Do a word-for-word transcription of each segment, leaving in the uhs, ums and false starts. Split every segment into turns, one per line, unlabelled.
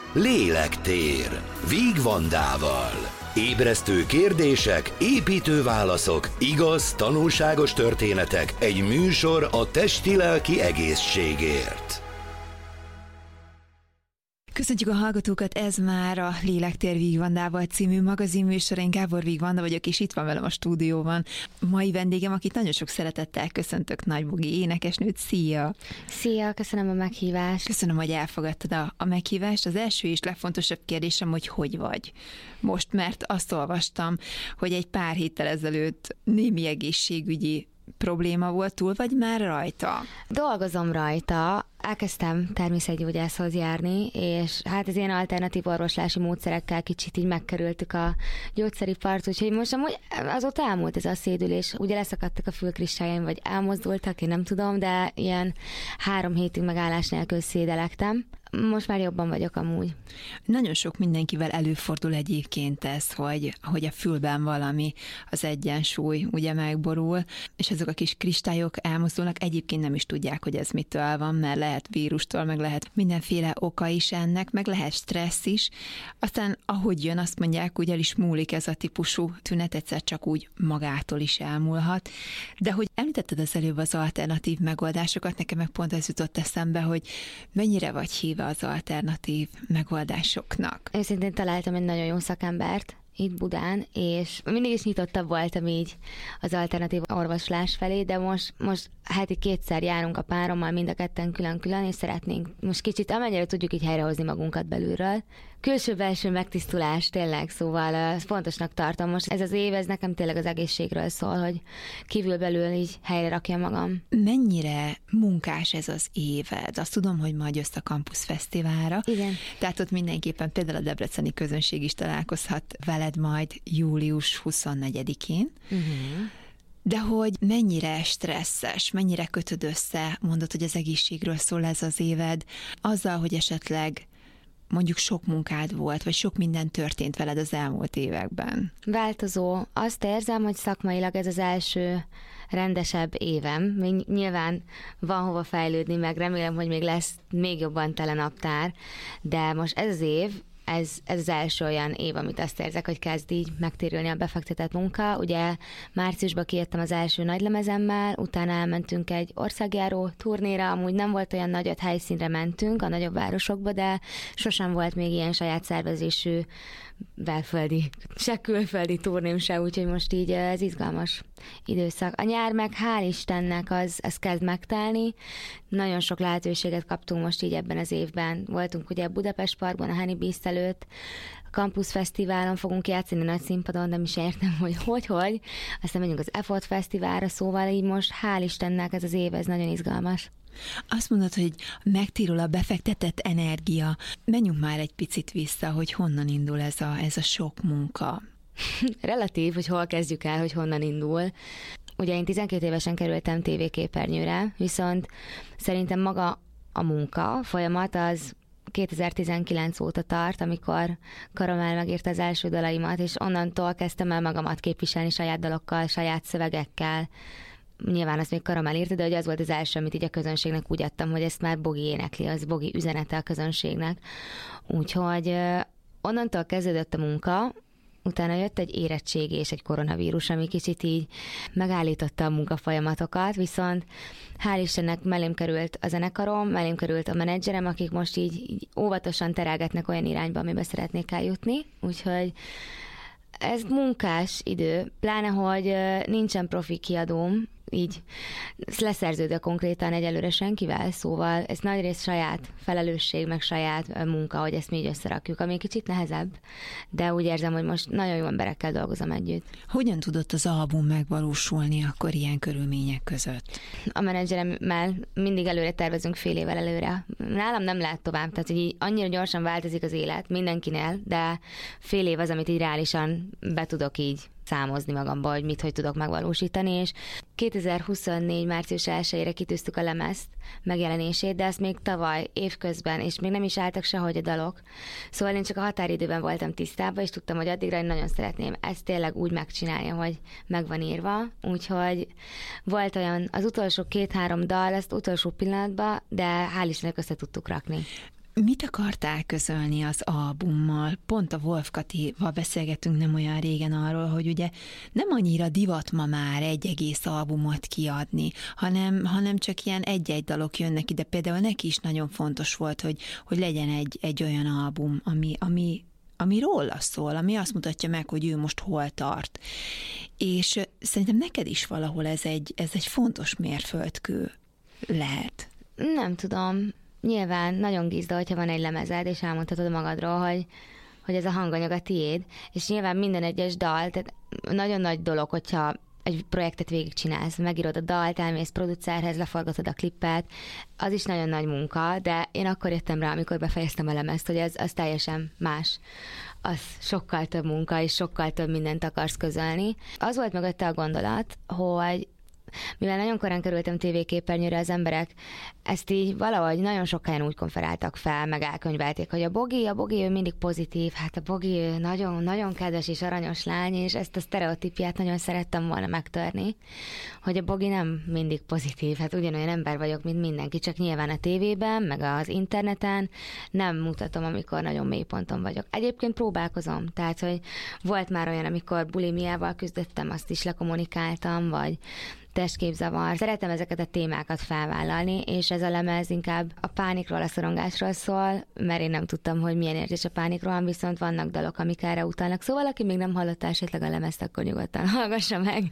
Lélektér Víg Vandával. Ébresztő kérdések, építő válaszok, igaz, tanulságos történetek, egy műsor a testi-lelki egészségért.
Köszöntjük a hallgatókat, ez már a Lélektér Víg Vandával című magazinműsor. Én Gábor Víg Vanda vagyok, és itt van velem a stúdióban mai vendégem, akit nagyon sok szeretettel köszöntök, Nagybogi énekesnőt. Szia!
Szia, köszönöm a meghívást.
Köszönöm, hogy elfogadtad a, a meghívást. Az első és legfontosabb kérdésem, hogy hogy vagy most, mert azt olvastam, hogy egy pár héttel ezelőtt némi egészségügyi probléma volt, túl vagy már rajta?
Dolgozom rajta, elkezdtem természetgyógyászhoz járni, és hát az ilyen alternatív orvoslási módszerekkel kicsit így megkerültük a gyógyszeripart, úgyhogy most amúgy azóta elmúlt ez a szédülés, ugye leszakadtak a fülkristályaim, vagy elmozdultak, én nem tudom, de ilyen három hétig megállás nélkül szédelektem. Most már jobban vagyok amúgy.
Nagyon sok mindenkivel előfordul egyébként ez, hogy, hogy a fülben valami, az egyensúly ugye megborul, és azok a kis kristályok elmozdulnak, egyébként nem is tudják, hogy ez mitől van, mert lehet vírustól, meg lehet mindenféle oka is ennek, meg lehet stressz is. Aztán ahogy jön, azt mondják, úgy el is múlik ez a típusú tünet, egyszer csak úgy magától is elmúlhat. De hogy említetted az előbb az alternatív megoldásokat, nekem meg pont ez jutott eszembe, hogy mennyire vagy hív az alternatív megoldásoknak.
Őszintén találtam egy nagyon jó szakembert itt Budán, és mindig is nyitottabb voltam így az alternatív orvoslás felé, de most, most heti kétszer járunk a párommal, mind a ketten külön-külön, és szeretnénk most kicsit, amennyire tudjuk így helyrehozni magunkat belülről. Külső-belső megtisztulás, tényleg, szóval ezt fontosnak tartom. Most ez az év, ez nekem tényleg az egészségről szól, hogy kívül-belül így helyre rakjam magam.
Mennyire munkás ez az éved? Azt tudom, hogy majd jössz a Campus Fesztiválra.
Igen.
Tehát ott mindenképpen például a debreceni közönség is találkozhat veled majd július huszonnegyedikén. Uh-huh. De hogy mennyire stresszes, mennyire kötöd össze, mondod, hogy az egészségről szól ez az éved, azzal, hogy esetleg mondjuk sok munkád volt, vagy sok minden történt veled az elmúlt években?
Változó. Azt érzem, hogy szakmailag ez az első rendesebb évem. Még nyilván van hova fejlődni, meg remélem, hogy még lesz még jobban tele naptár, de most ez az év, Ez, ez az első olyan év, amit azt érzek, hogy kezd így megtérülni a befektetett munka. Ugye márciusban kijöttem az első nagylemezemmel, utána elmentünk egy országjáró turnéra, amúgy nem volt olyan nagy, öt helyszínre mentünk a nagyobb városokba, de sosem volt még ilyen saját szervezésű belföldi, se külföldi turném se, úgyhogy most így ez izgalmas időszak. A nyár meg hál' Istennek az, az kezd megtelni. Nagyon sok lehetőséget kaptunk most így ebben az évben. Voltunk ugye Budapest Parkban, a Honey Beast előtt, a Campus Fesztiválon fogunk játszani nagy színpadon, de mi sem értem, hogy hogy-hogy. Aztán megyünk az Effort Fesztiválra, szóval így most hál' Istennek ez az év, ez nagyon izgalmas.
Azt mondod, hogy megtérül a befektetett energia. Menjünk már egy picit vissza, hogy honnan indul ez a, ez a sok munka.
Relatív, hogy hol kezdjük el, hogy honnan indul. Ugye én tizenkét évesen kerültem tévéképernyőre, viszont szerintem maga a munka folyamat az kétezer-tizenkilenc óta tart, amikor Karamell megírta az első dalaimat, és onnantól kezdtem el magamat képviselni saját dalokkal, saját szövegekkel. Nyilván azt még Karamell írta, de hogy az volt az első, amit így a közönségnek úgy adtam, hogy ezt már Bogi énekli, az Bogi üzenete a közönségnek. Úgyhogy onnantól kezdődött a munka, utána jött egy érettségi és egy koronavírus, ami kicsit így megállította a munkafolyamatokat, viszont hál' Istennek mellém került a zenekarom, mellém került a menedzserem, akik most így, így óvatosan terelgetnek olyan irányba, amiben szeretnék eljutni, úgyhogy ez munkás idő, pláne, hogy nincsen profi kiadóm, így leszerződve konkrétan egyelőre senkivel, szóval ez nagyrészt saját felelősség, meg saját munka, hogy ezt mi így összerakjuk, ami kicsit nehezebb, de úgy érzem, hogy most nagyon jó emberekkel dolgozom együtt.
Hogyan tudott az album megvalósulni akkor ilyen körülmények között?
A menedzseremmel mindig előre tervezünk fél évvel előre. Nálam nem lehet tovább, tehát hogy így annyira gyorsan változik az élet mindenkinél, de fél év az, amit így reálisan be tudok így számozni magamba, hogy mit, hogy tudok megvalósítani, és kétezer-huszonnégy március elsejére kitűztük a lemezt megjelenését, de ezt még tavaly évközben, és még nem is álltak sehogy a dalok. Szóval én csak a határidőben voltam tisztában, és tudtam, hogy addigra én nagyon szeretném ezt tényleg úgy megcsinálni, hogy meg van írva, úgyhogy volt olyan, az utolsó két-három dal, ezt utolsó pillanatban, de hál' Istennek össze tudtuk rakni.
Mit akartál közölni az albummal? Pont a Wolf Katival beszélgettünk nem olyan régen arról, hogy ugye nem annyira divat ma már egy egész albumot kiadni, hanem, hanem csak ilyen egy-egy dalok jönnek ide. Például neki is nagyon fontos volt, hogy, hogy legyen egy, egy olyan album, ami, ami, ami róla szól, ami azt mutatja meg, hogy ő most hol tart. És szerintem neked is valahol ez egy, ez egy fontos mérföldkő lehet.
Nem tudom. Nyilván nagyon gizda, hogyha van egy lemezed, és elmondhatod magadról, hogy, hogy ez a hanganyag a tiéd, és nyilván minden egyes dal, tehát nagyon nagy dolog, hogyha egy projektet végigcsinálsz, megírod a dalt, elmész producerhez, leforgatod a klippet, az is nagyon nagy munka, de én akkor jöttem rá, amikor befejeztem a lemezt, hogy ez az teljesen más. Az sokkal több munka, és sokkal több mindent akarsz közölni. Az volt mögötte a gondolat, hogy mivel nagyon korán kerültem tévéképernyőre, az emberek ezt így valahogy nagyon sok helyen úgy konferáltak fel, meg elkönyvelték, hogy a Bogi, a Bogi ő mindig pozitív, hát a Bogi ő nagyon, nagyon kedves és aranyos lány, és ezt a sztereotípiát nagyon szerettem volna megtörni, hogy a Bogi nem mindig pozitív, hát ugyanolyan ember vagyok, mint mindenki, csak nyilván a tévében, meg az interneten nem mutatom, amikor nagyon mély ponton vagyok. Egyébként próbálkozom, tehát, hogy volt már olyan, amikor bulimiával küzdöttem, azt is lekommunikáltam, vagy testképzavar. Szeretem ezeket a témákat felvállalni, és ez a lemez inkább a pánikról, a szorongásról szól, mert én nem tudtam, hogy milyen érzés a pánikról, viszont vannak dalok, amik erre utalnak. Szóval, aki még nem hallotta esetleg a lemezt, akkor nyugodtan hallgassa meg.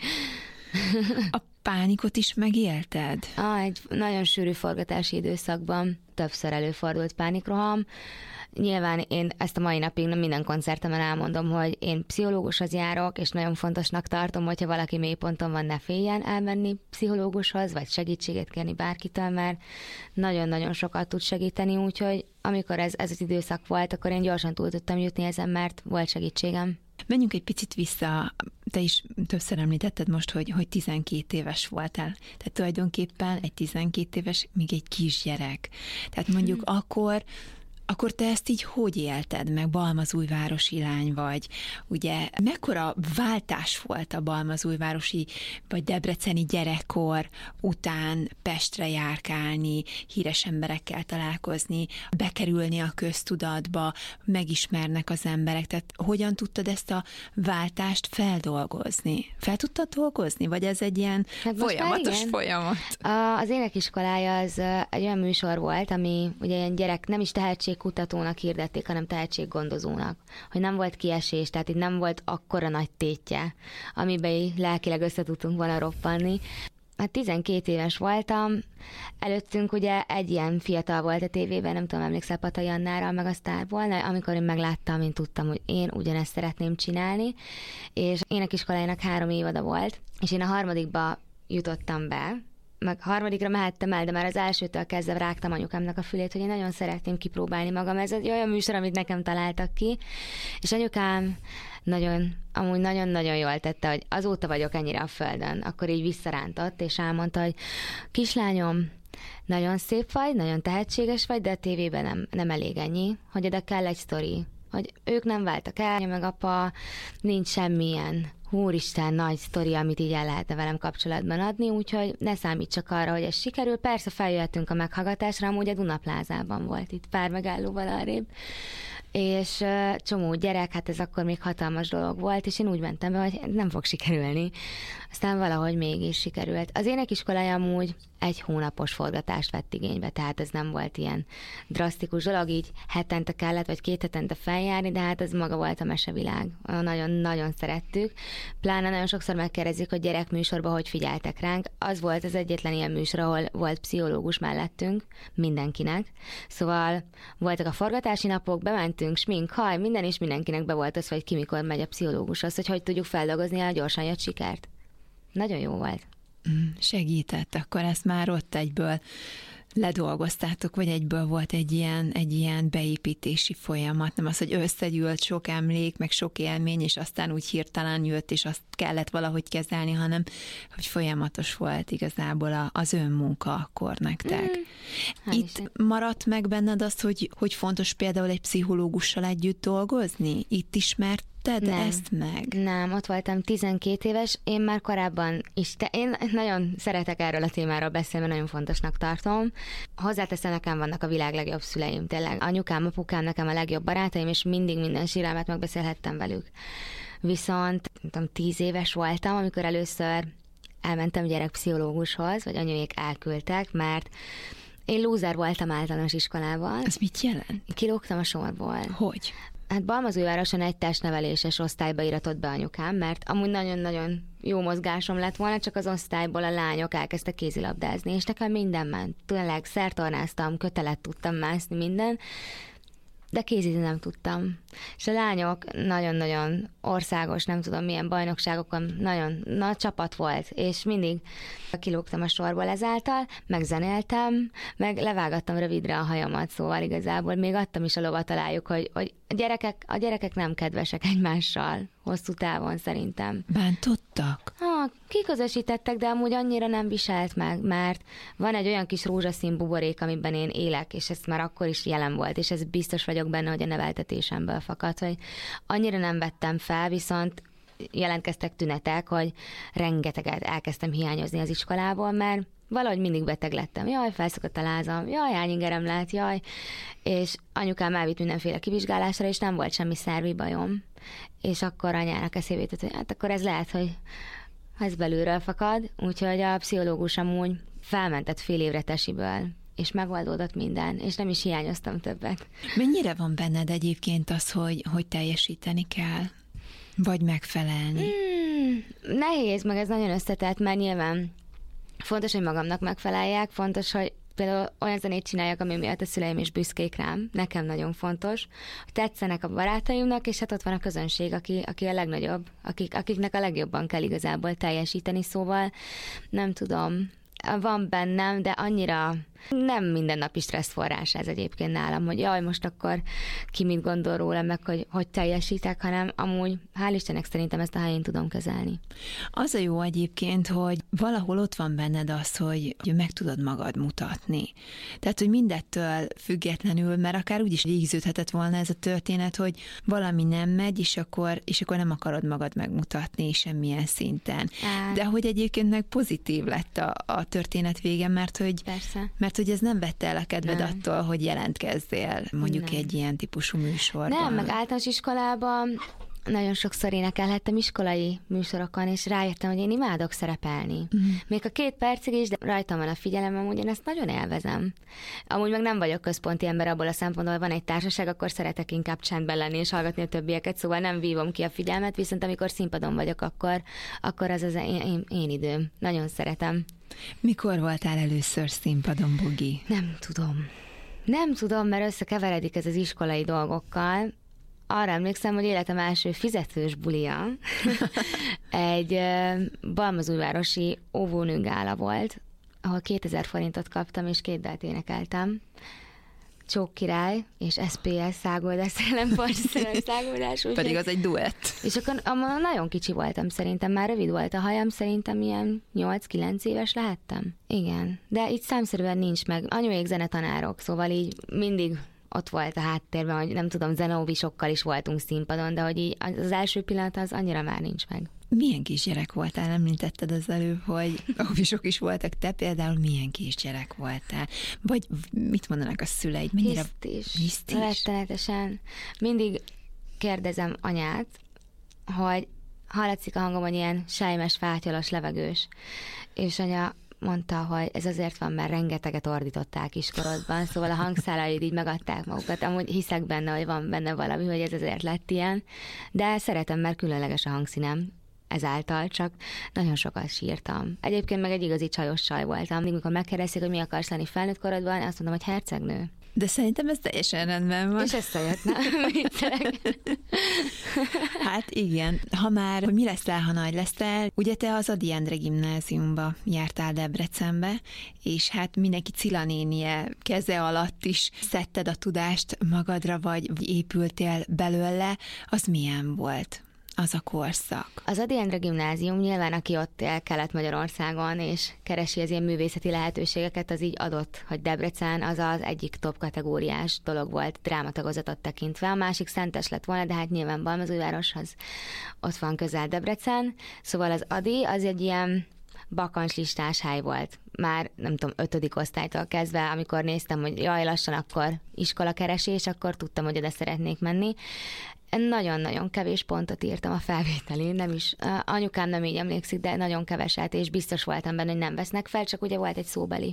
A pánikot is megélted?
Ah, egy nagyon sűrű forgatási időszakban többször előfordult pánikroham. Nyilván én ezt a mai napig nem minden koncertemen elmondom, hogy én pszichológushoz járok, és nagyon fontosnak tartom, hogyha valaki mélyponton van, ne féljen elmenni pszichológushoz, vagy segítséget kérni bárkitől, mert nagyon-nagyon sokat tud segíteni, úgyhogy amikor ez, ez az időszak volt, akkor én gyorsan túl tudtam jutni ezen, mert volt segítségem.
Menjünk egy picit vissza, te is többször említetted most, hogy, hogy tizenkét éves voltál. Tehát tulajdonképpen egy tizenkét éves, még egy kisgyerek. Tehát mondjuk hmm. akkor Akkor te ezt így hogy élted meg? Balmazújvárosi lány vagy. Ugye mekkora váltás volt a balmazújvárosi vagy debreceni gyerekkor után Pestre járkálni, híres emberekkel találkozni, bekerülni a köztudatba, megismernek az emberek. Tehát hogyan tudtad ezt a váltást feldolgozni? Fel tudtad dolgozni? Vagy ez egy ilyen hát folyamatos folyamat?
Az énekiskolája az egy olyan műsor volt, ami ugye ilyen gyerek, nem is tehetségkutatónak hirdették, hanem tehetséggondozónak. Hogy nem volt kiesés, tehát itt nem volt akkora nagy tétje, amiben így lelkileg össze tudtunk volna roppanni. Hát tizenkét éves voltam, előttünk ugye egy ilyen fiatal volt a tévében, nem tudom, emlékszel Patai Annára, meg a Sztárból, amikor én megláttam, én tudtam, hogy én ugyanezt szeretném csinálni, és énekiskolájának három évada volt, és én a harmadikba jutottam be, meg harmadikra mehettem el, de már az elsőtől kezdve rágtam anyukámnak a fülét, hogy én nagyon szeretném kipróbálni magam. Ez egy olyan műsor, amit nekem találtak ki, és anyukám nagyon, amúgy nagyon-nagyon jól tette, hogy azóta vagyok ennyire a földön. Akkor így visszarántott, és elmondta, hogy kislányom, nagyon szép vagy, nagyon tehetséges vagy, de a tévében nem, nem elég ennyi, hogy oda kell egy sztori, hogy ők nem váltak el, meg apa, nincs semmilyen úristen nagy sztori, amit így el lehetne velem kapcsolatban adni, úgyhogy ne számíts csak arra, hogy ez sikerül. Persze feljöttünk a meghallgatásra, amúgy a Dunaplázában volt, itt pár megállóval arrébb, és uh, csomó gyerek, hát ez akkor még hatalmas dolog volt, és én úgy mentem be, hogy nem fog sikerülni. Aztán valahogy mégis sikerült. Az énekiskolája amúgy egy hónapos forgatást vett igénybe, tehát ez nem volt ilyen drasztikus dolog, így hetente kellett, vagy két hetente feljárni, de hát ez maga volt a mesevilág. Nagyon-nagyon szerettük. Pláne nagyon sokszor megkérdezik, hogy gyerekműsorban hogy figyeltek ránk. Az volt az egyetlen ilyen műsor, ahol volt pszichológus mellettünk, mindenkinek. Szóval voltak a forgatási napok, bementünk, smink, haj, minden is mindenkinek be volt az, hogy ki mikor megy a pszichológushoz, hogy hogy tudjuk feldolgozni a gyorsan jött sikert. Nagyon jó volt.
Segített, akkor ezt már ott egyből ledolgoztátok, vagy egyből volt egy ilyen, egy ilyen beépítési folyamat, nem az, hogy összegyűlt sok emlék, meg sok élmény, és aztán úgy hirtelen jött, és azt kellett valahogy kezelni, hanem hogy folyamatos volt igazából a, az önmunka akkor nektek. Mm. Itt maradt meg benned azt, hogy, hogy fontos például egy pszichológussal együtt dolgozni? Itt ismert élted
nem.
ezt meg?
Nem, ott voltam tizenkét éves, én már korábban is, te, én nagyon szeretek erről a témáról beszélni, mert nagyon fontosnak tartom. Hozzáteszem, nekem vannak a világ legjobb szüleim, tényleg. Anyukám, apukám, nekem a legjobb barátaim, és mindig minden sírelmet megbeszélhettem velük. Viszont tudom, tíz éves voltam, amikor először elmentem gyerekpszichológushoz, vagy anyuék elküldtek, mert én lúzer voltam általános iskolában.
Ez mit jelent?
Kilógtam a sorból.
Hogy?
Hát Balmazújvároson egy testneveléses osztályba iratott be anyukám, mert amúgy nagyon-nagyon jó mozgásom lett volna, csak az osztályból a lányok elkezdtek kézilabdázni, és nekem minden ment. Tényleg szertornáztam, kötelet tudtam mászni, minden, de kézizni nem tudtam. És a lányok nagyon-nagyon országos, nem tudom milyen bajnokságokon, nagyon nagy csapat volt, és mindig kilógtam a sorból ezáltal, meg zenéltem, meg levágattam rövidre a hajamat, szóval igazából még adtam is a lovat alájuk, hogy, hogy a, gyerekek, a gyerekek nem kedvesek egymással hosszú távon szerintem.
Bántottak?
Ha, kiközösítettek, de amúgy annyira nem viselt meg, mert van egy olyan kis rózsaszín buborék, amiben én élek, és ez már akkor is jelen volt, és ez biztos vagyok benne, hogy a neveltetésemből fakad, hogy annyira nem vettem fel, viszont jelentkeztek tünetek, hogy rengeteget elkezdtem hiányozni az iskolából, mert valahogy mindig beteg lettem. Jaj, felszakadt a lázam, jaj, hányingerem lett, jaj. És anyukám elvitt mindenféle kivizsgálásra, és nem volt semmi szervi bajom. És akkor anyának eszébe jutott, hogy hát akkor ez lehet, hogy ez belülről fakad. Úgyhogy a pszichológus amúgy felmentett fél évre tesiből, és megoldódott minden, és nem is hiányoztam többet.
Mennyire van benned egyébként az, hogy, hogy teljesíteni kell? Vagy megfelelni?
Hmm, nehéz, meg ez nagyon összetett, mert nyilván fontos, hogy magamnak megfeleljek, fontos, hogy például olyan zenét csináljak, ami miatt a szüleim is büszkék rám, nekem nagyon fontos, hogy tetszenek a barátaimnak, és hát ott van a közönség, aki, aki a legnagyobb, akik, akiknek a legjobban kell igazából teljesíteni, szóval nem tudom, van bennem, de annyira nem mindennapi stresszforrás ez egyébként nálam, hogy jaj, most akkor ki mit gondol rólam, meg hogy, hogy teljesítek, hanem amúgy, hál' Istennek szerintem ezt a helyén tudom kezelni.
Az a jó egyébként, hogy valahol ott van benned az, hogy meg tudod magad mutatni. Tehát, hogy mindettől függetlenül, mert akár úgy is végződhetett volna ez a történet, hogy valami nem megy, és akkor, és akkor nem akarod magad megmutatni semmilyen szinten. Á. De hogy egyébként meg pozitív lett a, a történet vége, mert hogy, mert hogy ez nem vette el a kedved nem. attól, hogy jelentkezzél mondjuk nem. egy ilyen típusú műsorban.
Nem, meg általános iskolában nagyon sokszor énekelhettem iskolai műsorokon, és rájöttem, hogy én imádok szerepelni. Uh-huh. Még a két percig is, de rajtam van a figyelem, amúgy én ezt nagyon élvezem. Amúgy meg nem vagyok központi ember abból a szempontból, van egy társaság, akkor szeretek inkább csendben lenni és hallgatni a többieket, szóval nem vívom ki a figyelmet, viszont amikor színpadon vagyok, akkor, akkor az az én, én, én időm. Nagyon szeretem.
Mikor voltál először színpadon, Bogi?
Nem tudom. Nem tudom, mert összekeveredik ez az iskolai dolgokkal. Arra emlékszem, hogy életem első fizetős bulia egy uh, balmazújvárosi óvónőgála volt, ahol kétezer forintot kaptam, és két dalt énekeltem. Csók király és es pé es szágoldás, szerelemparcszerem szágoldás.
Pedig az egy duett.
És akkor amman nagyon kicsi voltam szerintem, már rövid volt a hajam, szerintem ilyen nyolc-kilenc éves lehettem. Igen, de így számszerűen nincs meg. Anyuék zenetanárok, szóval így mindig ott volt a háttérben, hogy nem tudom, zenóvisokkal is voltunk színpadon, de hogy így az első pillanat az annyira már nincs meg.
Milyen kisgyerek voltál? Említetted az előbb, hogy óvisok is voltak. Te például milyen kisgyerek voltál? Vagy mit mondanak a szüleid? Mennyire...
Hisztis.
Hisztis?
Rettenetesen. Mindig kérdezem anyát, hogy hallatszik a hangom, hogy ilyen sejmes, fátyolos, levegős. És anya mondta, hogy ez azért van, mert rengeteget ordították iskorodban, szóval a hangszálaid így megadták magukat. Amúgy hiszek benne, hogy van benne valami, hogy ez azért lett ilyen, de szeretem, mert különleges a hangszínem ezáltal, csak nagyon sokat sírtam. Egyébként meg egy igazi csajos csaj voltam. Amikor megkérdezték, hogy mi akarsz lenni felnőtt korodban, azt mondom, hogy hercegnő.
De szerintem ez teljesen rendben van.
És összejöttne.
Hát igen, ha már, hogy mi leszel, ha nagy leszel, ugye te az Ady Endre gimnáziumba jártál Debrecenbe, és hát mindenki Cilla nénie keze alatt is szedted a tudást magadra, vagy épültél belőle, az milyen volt? az a korszak?
Az Ady Endre Gimnázium nyilván, aki ott él Kelet-Magyarországon, és keresi az ilyen művészeti lehetőségeket, az így adott, hogy Debrecen az az egyik top kategóriás dolog volt drámatagozatot tekintve. A másik Szentes lett volna, de hát nyilván Balmazújvároshoz ott van közel Debrecen. Szóval az Ady az egy ilyen bakancslistás hely volt. Már nem tudom, ötödik osztálytól kezdve, amikor néztem, hogy jaj, lassan akkor iskolakeresés, akkor tudtam, hogy oda szeretnék menni. Nagyon-nagyon kevés pontot írtam a felvételén, nem is, anyukám nem így emlékszik, de nagyon keveset, és biztos voltam benne, hogy nem vesznek fel, csak ugye volt egy szóbeli.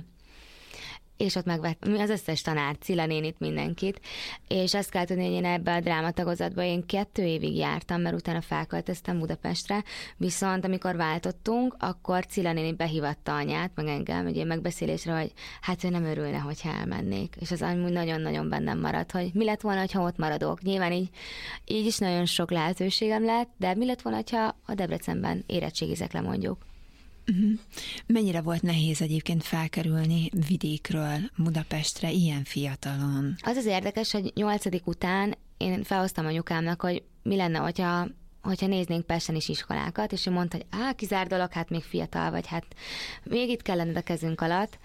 És ott megvettem az összes tanár, Cilla nénit, mindenkit, és azt kell tudni, hogy én ebbe a drámatagozatba én kettő évig jártam, mert utána felköltöztem Budapestre, viszont amikor váltottunk, akkor Cilla néni behívatta anyát, meg engem egy ilyen megbeszélésre, hogy hát ő nem örülne, hogyha elmennék, és az amúgy nagyon-nagyon bennem maradt, hogy mi lett volna, ha ott maradok. Nyilván így, így is nagyon sok lehetőségem lett, de mi lett volna, ha a Debrecenben érettségizek le, mondjuk.
Uh-huh. Mennyire volt nehéz egyébként felkerülni vidékről Budapestre ilyen fiatalon?
Az az érdekes, hogy nyolcadik után én felhoztam anyukámnak, hogy mi lenne, hogyha, hogyha néznénk Pesten is iskolákat, és ő mondta, hogy á, kizár dolog, hát még fiatal vagy, hát még itt kell lenned a kezünk alatt.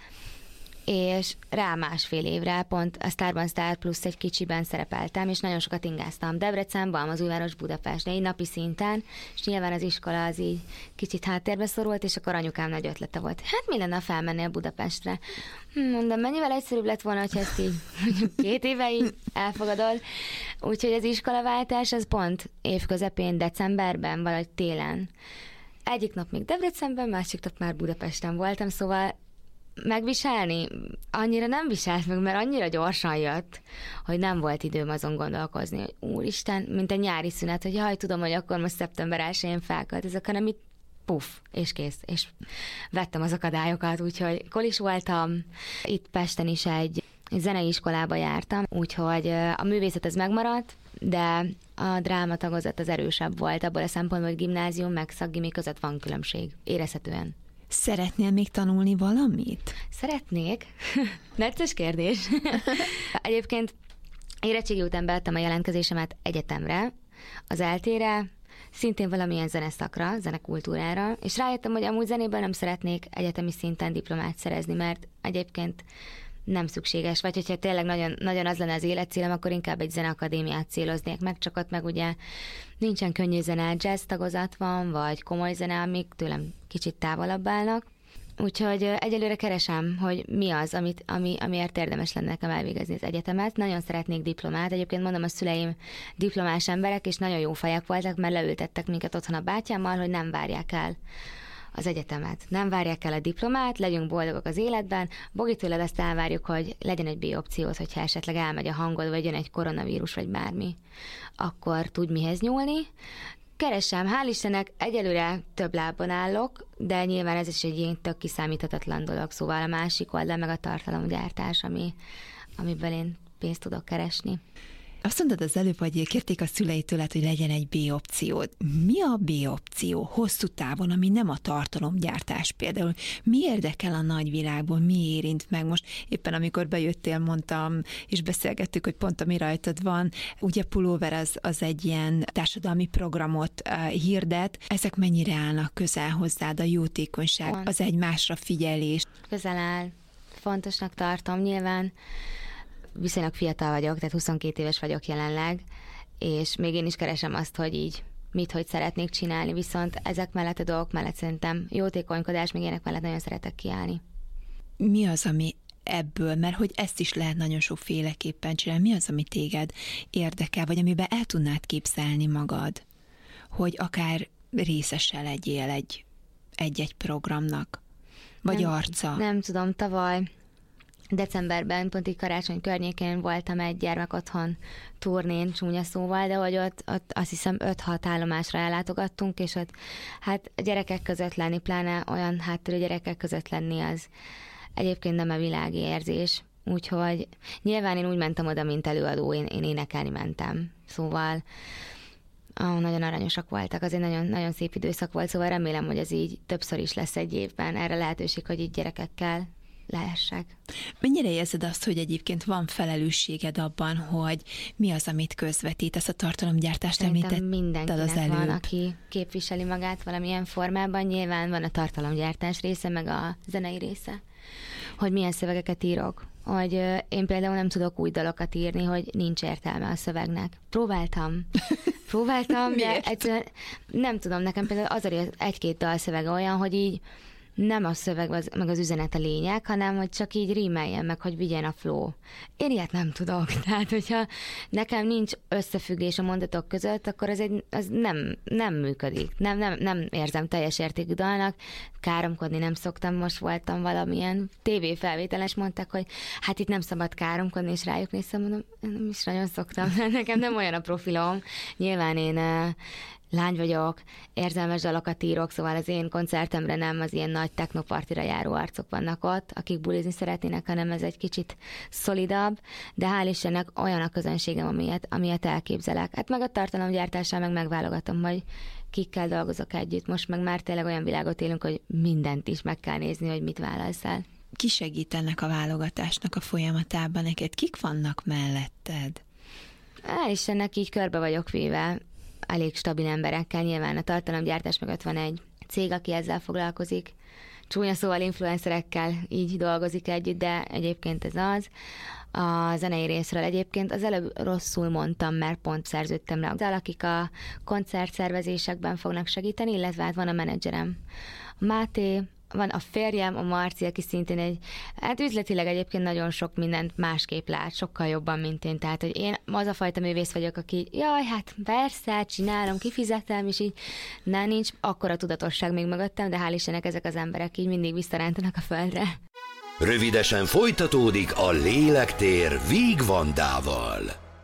És rá másfél évre pont a Starban Star plusz egy kicsiben szerepeltem, és nagyon sokat ingáztam. Debrecen, Balmazújváros, Budapest, de így napi szinten, és nyilván az iskola az így kicsit háttérbe szorult, és akkor anyukám nagy ötlete volt. Hát mi lenne, ha felmennél Budapestre? Mondom, mennyivel egyszerűbb lett volna, hogyha ezt így két éve így elfogadod. Úgyhogy az iskolaváltás az pont évközepén, decemberben, valahogy télen. Egyik nap még Debrecenben, másik nap már Budapesten voltam, szóval megviselni? Annyira nem viselt meg, mert annyira gyorsan jött, hogy nem volt időm azon gondolkozni, hogy úristen, mint egy nyári szünet, hogy jaj, tudom, hogy akkor most szeptember elsején felköltözök, hanem itt puff, és kész. És vettem az akadályokat, úgyhogy kolis voltam. Itt Pesten is egy, egy zenei iskolába jártam, úgyhogy a művészet ez megmaradt, de a drámatagozat az erősebb volt, abból a szempontból, hogy gimnázium meg szakgimi között van különbség, érezhetően.
Szeretnél még tanulni valamit?
Szeretnék. Necces kérdés. Egyébként érettségi után beadtam a jelentkezésemet egyetemre, az eltére, szintén valamilyen zeneszakra, zenekultúrára, és rájöttem, hogy amúgy zenéből nem szeretnék egyetemi szinten diplomát szerezni, mert egyébként nem szükséges, vagy hogyha tényleg nagyon, nagyon az lenne az életcélem, akkor inkább egy zeneakadémiát céloznék meg, csak ott meg ugye nincsen könnyű zene, jazz tagozat van, vagy komoly zene, amik tőlem kicsit távolabb állnak. Úgyhogy egyelőre keresem, hogy mi az, amit, ami, amiért érdemes lenne nekem elvégezni az egyetemet. Nagyon szeretnék diplomát. Egyébként mondom, a szüleim diplomás emberek, és nagyon jó fejek voltak, mert leültettek minket otthon a bátyámmal, hogy nem várják el az egyetemet. Nem várják el a diplomát, legyünk boldogok az életben. Bogi, tőled azt elvárjuk, hogy legyen egy B-opciót, hogyha esetleg elmegy a hangod, vagy jön egy koronavírus, vagy bármi. Akkor tudj mihez nyúlni. Keresem, hál' Istennek, egyelőre több lábon állok, de nyilván ez is egy ilyen tök kiszámíthatatlan dolog, szóval a másik oldal meg a tartalomgyártás, ami, amiből én pénzt tudok keresni.
Azt mondtad az előbb, hogy kérték a szülei tőled, hogy legyen egy B-opció. Mi a B-opció hosszú távon, ami nem a tartalomgyártás például? Mi érdekel a nagyvilágból, mi érint meg? Most éppen amikor bejöttél, mondtam, és beszélgettük, hogy pont ami rajtad van, ugye Pulóver az, az egy ilyen társadalmi programot uh, hirdet. Ezek mennyire állnak közel hozzád, a jótékonyság,
Pont.
Az egymásra figyelés?
Közel áll. Fontosnak tartom nyilván. Viszonylag fiatal vagyok, tehát huszonkét éves vagyok jelenleg, és még én is keresem azt, hogy így mit, hogy szeretnék csinálni, viszont ezek mellett a dolgok mellett szerintem jótékonykodás, még ilyenek mellett nagyon szeretek kiállni.
Mi az, ami ebből, mert hogy ezt is lehet nagyon sokféleképpen csinálni, mi az, ami téged érdekel, vagy amiben el tudnád képzelni magad, hogy akár részese legyél egy, egy-egy programnak, vagy
nem,
arca? Nem
tudom, tavaly decemberben, pont így karácsony környékén voltam egy gyermekotthon turnén, csúnya szóval, de hogy ott, ott azt hiszem öt-hat állomásra ellátogattunk, és ott hát gyerekek között lenni, pláne olyan háttérű gyerekek között lenni, az egyébként nem a világi érzés. Úgyhogy nyilván én úgy mentem oda, mint előadó, én, én énekelni mentem. Szóval oh, nagyon aranyosak voltak, az egy nagyon, nagyon szép időszak volt, szóval remélem, hogy ez így többször is lesz egy évben. Erre lehetőség, hogy így gyerekekkel lehessek.
Mennyire érzed azt, hogy egyébként van felelősséged abban, hogy mi az, amit közvetítesz, a tartalomgyártást említetted
mindenkinek
az előbb?
Van, aki képviseli magát valamilyen formában, nyilván van a tartalomgyártás része, meg a zenei része. Hogy milyen szövegeket írok. Hogy én például nem tudok új dalokat írni, hogy nincs értelme a szövegnek. Próbáltam. Próbáltam, de egyszerűen nem tudom, nekem például az egy-két dalszövege olyan, hogy így nem a szöveg az, meg az üzenet a lényeg, hanem hogy csak így rímeljen meg, hogy vigyen a flow. Én ilyet nem tudok. Tehát, hogyha nekem nincs összefüggés a mondatok között, akkor ez, egy, ez nem, nem működik. Nem, nem, nem érzem teljes értékű dalnak. Káromkodni nem szoktam. Most voltam valamilyen tévéfelvételen, és mondták, hogy hát itt nem szabad káromkodni, és rájuk néztem, mondom, nem is nagyon szoktam. Nekem nem olyan a profilom. Nyilván én lány vagyok, érzelmes dalokat írok, szóval az én koncertemre nem az ilyen nagy technopartira járó arcok vannak ott, akik bulizni szeretnének, hanem ez egy kicsit szolidabb, de hál' Istennek olyan a közönségem, amilyet, amilyet elképzelek. Hát meg a tartalomgyártással meg megválogatom, hogy kikkel dolgozok együtt. Most meg már tényleg olyan világot élünk, hogy mindent is meg kell nézni, hogy mit válasz el.
Ki segít ennek a válogatásnak a folyamatában neked? Kik vannak melletted?
Hál' Istennek így körbe vagyok véve elég stabil emberekkel, nyilván a tartalomgyártás mögött van egy cég, aki ezzel foglalkozik. Csúnya szóval influencerekkel így dolgozik együtt, de egyébként ez az. A zenei részről egyébként az előbb rosszul mondtam, mert pont szerződtem rá, akik a koncertszervezésekben fognak segíteni, illetve hát van a menedzserem. A Máté, van a férjem, a Marci, aki szintén egy, hát üzletileg egyébként nagyon sok mindent másképp lát, sokkal jobban, mint én. Tehát, hogy én az a fajta művész vagyok, aki, jaj, hát persze, csinálom, kifizetem, és így, na, nincs akkora tudatosság még mögöttem, de hál' Istennek ezek az emberek így mindig visszarántanak a földre.
Rövidesen folytatódik a Lélektér Víg Vandával.